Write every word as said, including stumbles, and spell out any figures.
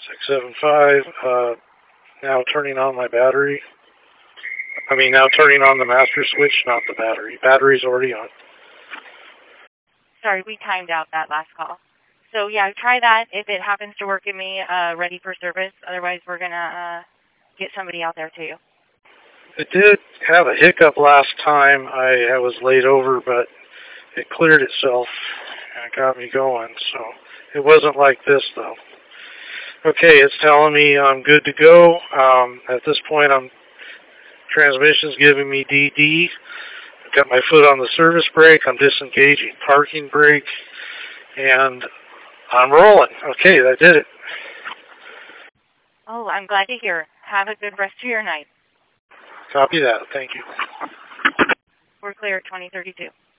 six seven five, uh, now turning on my battery. I mean, now turning on the master switch, not the battery. Battery's already on. Sorry, we timed out that last call. So, yeah, try that. If it happens to work, get me uh, ready for service. Otherwise, we're going to uh, get somebody out there to you. It did have a hiccup last time. I, I was laid over, but it cleared itself and it got me going. So it wasn't like this, though. Okay, it's telling me I'm good to go. Um, at this point, I'm transmission's giving me D D. I've got my foot on the service brake. I'm disengaging parking brake, and I'm rolling. Okay, I did it. Oh, I'm glad to hear. Have a good rest of your night. Copy that. Thank you. We're clear at twenty thirty-two.